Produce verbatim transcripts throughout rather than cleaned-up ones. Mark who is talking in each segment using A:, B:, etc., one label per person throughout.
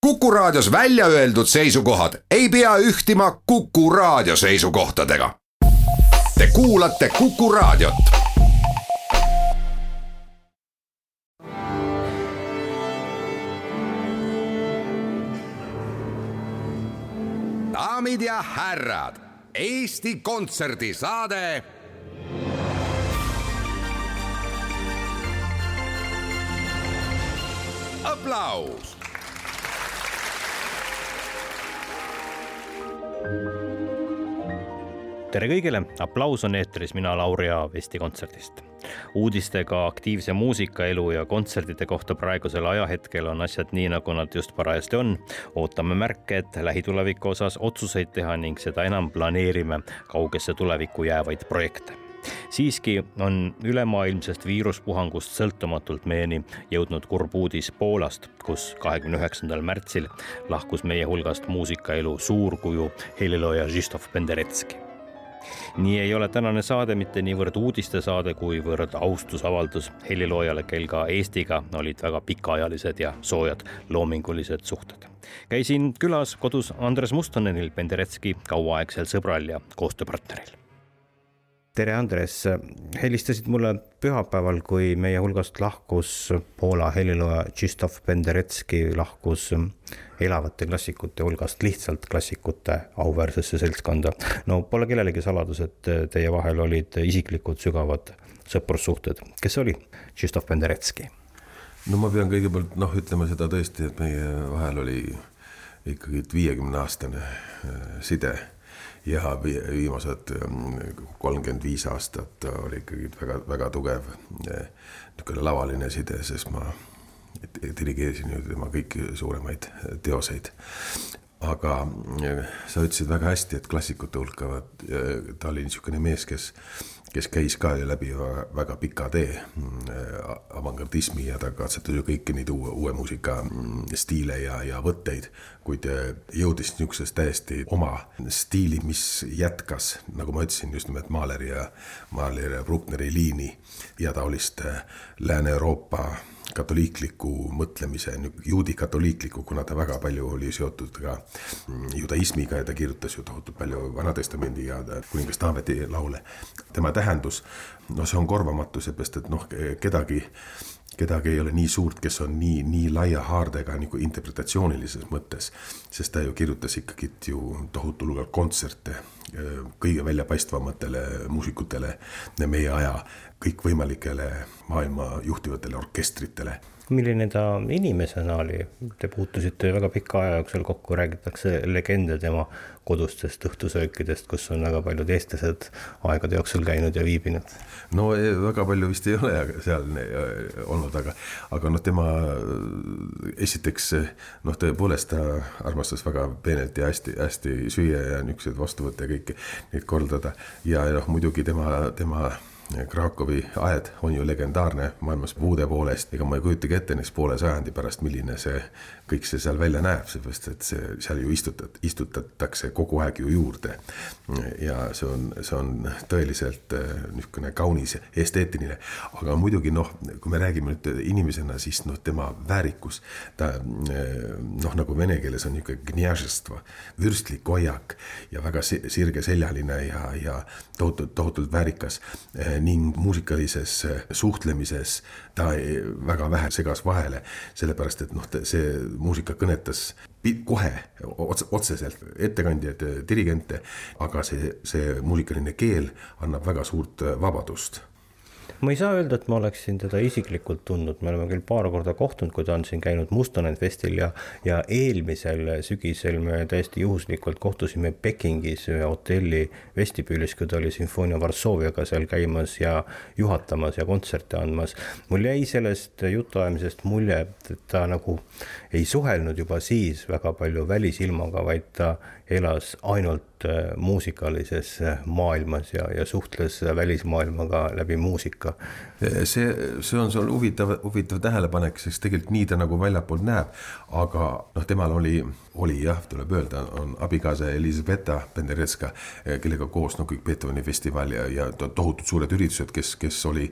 A: Kuku Raadios välja öeldud seisukohad ei pea ühtima Kuku Raadio seisukohtadega. Te kuulate Kuku Raadiot. Daamid ja härrad, Eesti kontserdisaade Applaus!
B: Tere kõigile, Applaus on eetris, mina Lauri Aav Eesti Kontserdist. Uudistega aktiivse muusikaelu ja kontserdite kohta praegusel ajahetkel on asjad nii, nagu nad just parajasti on. Ootame märke, et lähituleviku osas otsuseid teha ning seda enam planeerime kaugesse tulevikku jäävaid projekte. Siiski on ülemaailmsest viiruspuhangust sõltumatult meieni jõudnud kurb uudis Poolast, kus kahekümne üheksandal märtsil lahkus meie hulgast muusikaelu suurkuju helilooja Krzysztof Penderecki. Nii ei ole tänane saade mitte niivõrd uudistesaade, kuivõrd austusavaldus heliloojale, kel ka Eestiga olid väga pikaajalised ja soojad loomingulised suhted. Käisin külas kodus Andres Mustonenil, Penderecki kauaaegsel sõbral ja koostööpartneril. Tere Andres, helistasid mulle pühapäeval, kui meie hulgast lahkus Poola helilooja Krzysztof Penderecki, lahkus elavate klassikute hulgast lihtsalt klassikute auväärsesse seltskonda. No pole kellelegi saladus, et teie vahel olid isiklikud sügavad sõprussuhted. Kes oli Krzysztof Penderecki?
C: No ma pean kõigepealt noh, ütlema seda tõesti, et meie vahel oli ikkagi viiekümne aastane side. Ja viimased kolmkümmend viis aastat oli ikkagi väga, väga tugev niisugune lavaline side, sest ma dirigeerisin ju tema kõiki suuremaid teoseid. Aga sa ütlesid väga hästi, et klassikute hulka ta oli niisugune mees, kes, kes käis ka läbi väga pika tee avangardismi ja ta katsetas ju kõiki neid uue, uue muusika stiile ja, ja võtteid, kuid jõudis niisugusest täiesti oma stiili, mis jätkas, nagu ma ütlesin, just nimelt Mahleri ja, Mahleri ja Bruckneri liini ja taolist Lääne-Euroopa katoliikliku mõtlemise, juudi katoliikliku, kuna ta väga palju oli seotud ka judaismiga ja ta kirjutas ju tohutult palju Vanatestamendi ja kuningas Taaveti laule. Tema tähendus, no see on korvamatu, seepärast, et noh, kedagi, kedagi ei ole nii suurt, kes on nii, nii laia haardega nagu interpretatsioonilises mõttes, sest ta ju kirjutas ikkagi ju tohutul hulgal kontserte kõige väljapaistva,matele muusikutele meie aja kõikvõimalikele maailma juhtivatele orkestritele.
B: Milline ta inimesena oli? Te puutusite väga pika aja jooksul kokku, räägitakse legende tema kodustest õhtusöökidest, kus on väga paljud eestlased aegade jooksul käinud ja viibinud.
C: No väga palju vist ei ole seal olnud, aga, aga noh, tema esiteks, noh tõepoolest ta armastas väga peenelt ja hästi, hästi süüa ja niisugused vastuvõtte ja kõike neid kordada ja noh, muidugi tema, tema Krakowi aed on ju legendaarne maailmas puude poolest, ega ma ei kujutagi ette neist poole sajandi pärast, milline see kõik see seal välja näeb, seepärast, et see, seal ju istutat, istutatakse kogu aeg ju juurde ja see on, see on tõeliselt niisugune kaunis esteetiline, aga muidugi noh, kui me räägime nüüd inimesena, siis noh, tema väärikus, ta noh, nagu vene keeles on niisugune gniažestva, vürstlik hoiak ja väga sirge seljaline ja, ja tohutult, tohutult väärikas ning muusikalises suhtlemises ta väga vähe segas vahele, sellepärast, et noh, see muusika kõnetas kohe otseselt ettekandjad, dirigente, aga see, see muusikaline keel annab väga suurt vabadust.
B: Ma ei saa öelda, et ma oleksin teda isiklikult tundnud. Me oleme küll paar korda kohtunud, kui ta on siin käinud Mustonen festil ja, ja eelmisel sügisel me täiesti juhuslikult kohtusime Pekingis hotelli vestibüülis, kui ta oli Sinfonia Varsooviaga seal käimas ja juhatamas ja kontserte andmas. Mul jäi sellest jutuajamisest mulje, et ta nagu ei suhelnud juba siis väga palju välisilmaga, vaid ta elas ainult muusikalises maailmas ja, ja suhtles välismaailmaga läbi muusika.
C: See, see on sul huvitav, huvitav tähelepanek, sest tegelikult nii ta nagu väljapool näeb, aga noh, temal oli, oli jah, tuleb öelda, on abikaasa Elisabetta Penderecka, kellega koos no, kõik Beethoveni festival ja, ja tohutud suured üritused, kes, kes oli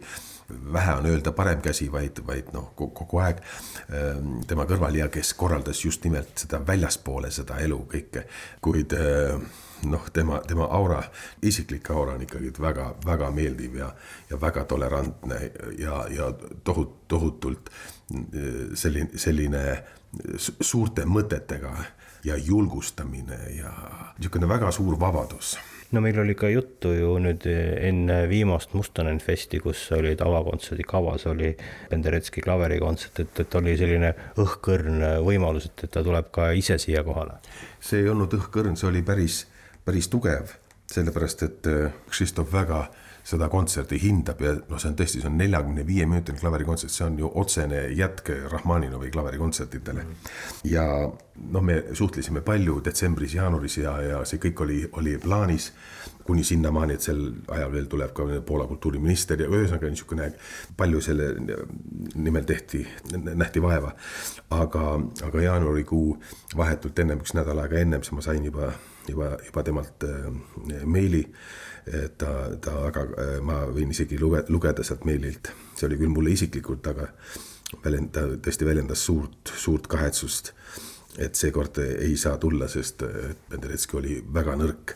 C: vähe on öelda parem käsi, vaid, vaid noh, kogu aeg tema kõrval ja kes korraldas just nimelt seda väljaspoole seda elu kõike, kuid noh, tema, tema aura, isiklik aura on ikkagi väga, väga meeldiv ja, ja väga tolerantne ja, ja tohut, tohutult selline, selline suurte mõtetega ja julgustamine ja niisugune väga suur vabadus.
B: No meil oli ka juttu ju nüüd enne viimast Mustonen festi, kus oli avakontserdi kavas, oli Penderecki klaverikontsert, et, et oli selline õhkõrn võimalus, et ta tuleb ka ise siia kohale.
C: See ei olnud õhkõrn, see oli päris päris tugev, sellepärast et Krzysztof väga seda kontserti hindab ja no see on tõesti, see on neljakümne viie minutin klaverikontsert, see on ju otsene jätk Rahmaninovi klaverikontsertidele. Ja no me suhtlesime palju detsembris, jaanuaris ja, ja see kõik oli, oli plaanis kuni sinnamaani, et sel ajal veel tuleb ka Poola kultuuriminister ja ühesõnaga niisugune palju selle nimel tehti, nähti vaeva. Aga, aga jaanuarikuu vahetult ennem, üks nädal aega ennem, siis ma sain juba juba, juba temalt meili, ta, ta väga, ma võin isegi lugeda, lugeda sealt meililt, see oli küll mulle isiklikult, aga väljend, ta tõesti väljendas suurt, suurt kahetsust, et see kord ei saa tulla, sest Penderecki oli väga nõrk,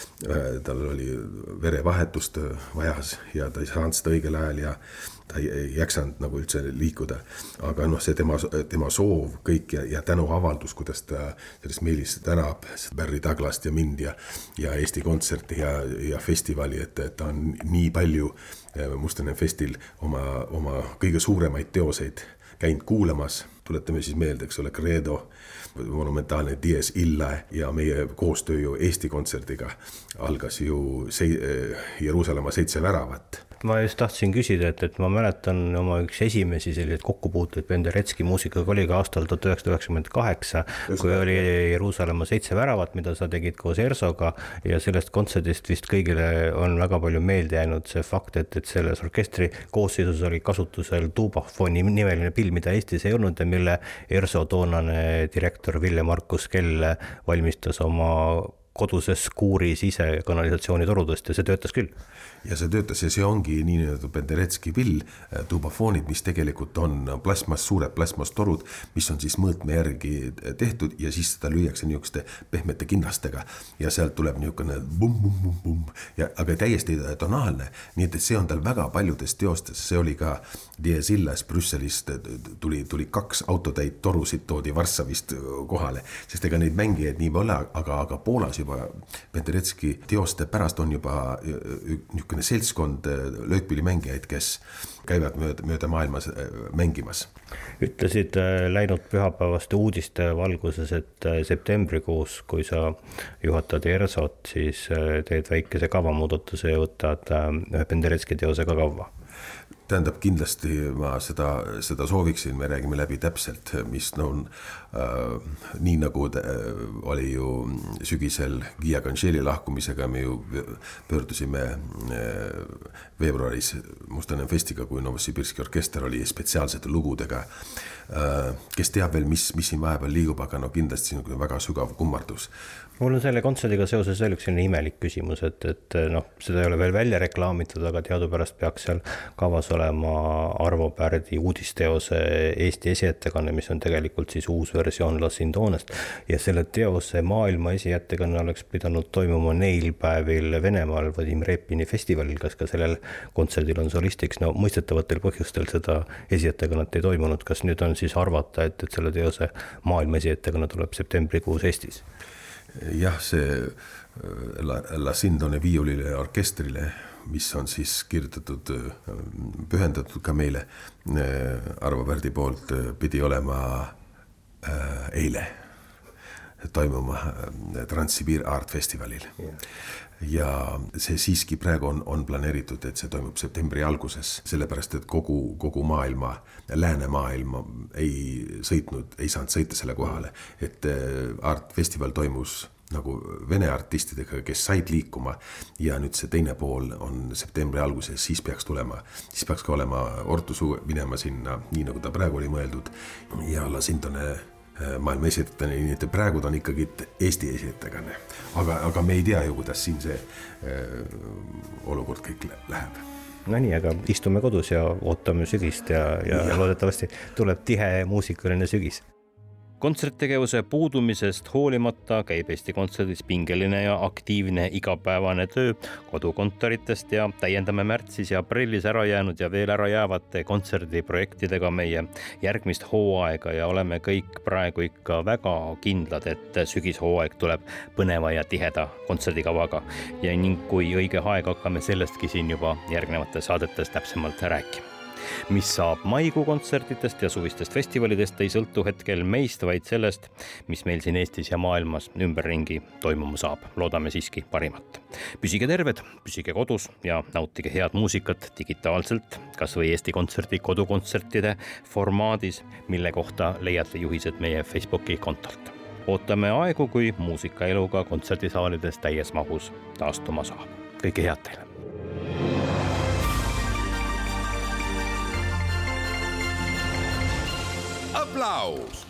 C: tal oli verevahetust vajas ja ta ei saanud seda õigel ajal ja ta ei jaksanud nagu üldse liikuda, aga noh, see tema, tema soov kõik ja, ja tänuavaldus, kuidas ta sellest meilis tänab Barry Douglast ja mind ja, ja Eesti kontserti ja, ja festivali, et, et ta on nii palju Mustonen festil oma, oma kõige suuremaid teoseid käinud kuulamas, tuletame siis meelde, eks ole, Credo, monumentaalne Dies Illa ja meie koostöö ju Eesti kontsertiga algas ju se- Jeruusalemma seitse väravat.
B: Ma just tahtsin küsida, et, et ma mäletan oma üks esimesi selliseid kokkupuuteid Penderecki muusikaga oli ka aastal tuhat üheksasada üheksakümmend kaheksa, kui oli Jeruusalemma seitse väravat, mida sa tegid koos Ersoga ja sellest kontserdist vist kõigile on väga palju meelde jäänud see fakt, et, et selles orkestri koosseisus oli kasutusel tuubafoni nimeline pill, mida Eestis ei olnud ja mille Erso toonane direktor Ville Markus Kell valmistas oma koduses kuuris ise kanalisatsiooni torudest ja see töötas küll.
C: Ja see töötas ja see ongi nii Penderecki pill, tuubafoonid, mis tegelikult on plasmas, suured plasmas torud, mis on siis mõõtme järgi tehtud ja siis seda lüüakse niisuguste pehmete kinnastega ja sealt tuleb niisugune bum, bum, bum, bum, ja, aga täiesti tonaalne, nii et see on tal väga paljudes teostes, see oli ka Dies Illas Brüsselist, tuli, tuli kaks autotäit torusid toodi Varssavist kohale, sest ega neid mängijaid nii pole, aga, aga Poolas juba Penderecki teoste pärast on juba niisugune seltskond löökpillimängijaid, kes käivad mööda, mööda maailmas mängimas.
B: Ütlesid läinud pühapäevaste uudiste valguses, et septembrikuus, kui sa juhatad Ersot, siis teed väikese kavamuudatuse ja võtad Penderecki teosega kavva.
C: Tähendab, kindlasti ma seda, seda sooviksin, me räägime läbi täpselt, mis no, äh, nii nagu äh, oli ju sügisel Gia Cancelli lahkumisega, me ju pöördusime äh, veebruaris Mustonen festiga, kui Novosibirski orkester oli spetsiaalsete lugudega. Äh, kes teab veel, mis, mis siin vahepeal liigub, aga no kindlasti siin on väga sügav kummardus.
B: Mul on selle kontserdiga seoses veel üks selline imelik küsimus, et, et noh, seda ei ole veel välja reklaamitud, aga teadupärast peaks seal kavas olema Arvo Pärdi uudisteose Eesti esiettekanne, mis on tegelikult siis uus versioon La Sintonest ja selle teose maailma esiettekanne oleks pidanud toimuma neil päevil Venemaal Vadim Repini festivalil, kas ka sellel kontserdil on solistiks, no mõistetavatel põhjustel seda esiettekannet ei toimunud, kas nüüd on siis arvata, et, et selle teose maailma esiettekanne tuleb septembrikuus Eestis?
C: Jah, see La, La Sindone viiulile orkestrile, mis on siis kirjutatud, pühendatud ka meile Arvo Pärdi poolt, pidi olema eile toimuma Transsibir Art Festivalil. Ja see siiski praegu on, on planeeritud, et see toimub septembri alguses, sellepärast, et kogu, kogu maailma, lääne maailma ei sõitnud, ei saanud sõita selle kohale, et Art Festival toimus nagu vene artistidega, kes said liikuma ja nüüd see teine pool on septembri alguses, siis peaks tulema, siis peaks ka olema Ortusu minema sinna, nii nagu ta praegu oli mõeldud ja La Sindone maailma esietajana, nii et praegu on ikkagi Eesti esietajana, aga, aga me ei tea ju, kuidas siin see äh, olukord kõik läheb.
B: no nii, aga istume kodus ja ootame sügist ja, ja, ja loodetavasti tuleb tihe muusikaline sügis. Kontserttegevuse puudumisest hoolimata käib Eesti Kontserdis pingeline ja aktiivne igapäevane töö kodukontoritest ja täiendame märtsis ja aprillis ära jäänud ja veel ära jäävate kontserdiprojektidega meie järgmist hooaega ja oleme kõik praegu ikka väga kindlad, et sügishooaeg tuleb põneva ja tiheda kontserdikavaga ja ning kui õige aeg hakkame sellestki siin juba järgnevates saadetes täpsemalt rääkima. Mis saab maikuu kontsertidest ja suvistest festivalidest ei sõltu hetkel meist, vaid sellest, mis meil siin Eestis ja maailmas ümberringi toimuma saab. Loodame siiski parimat. Püsige terved, püsige kodus ja nautige head muusikat digitaalselt, kas või Eesti Kontserdi kodukontsertide formaadis, mille kohta leiate juhised meie Facebooki kontolt. Ootame aegu, kui muusikaeluga kontserdisaalides täies mahus taastuma saab. Kõike head teile!
A: Applaus!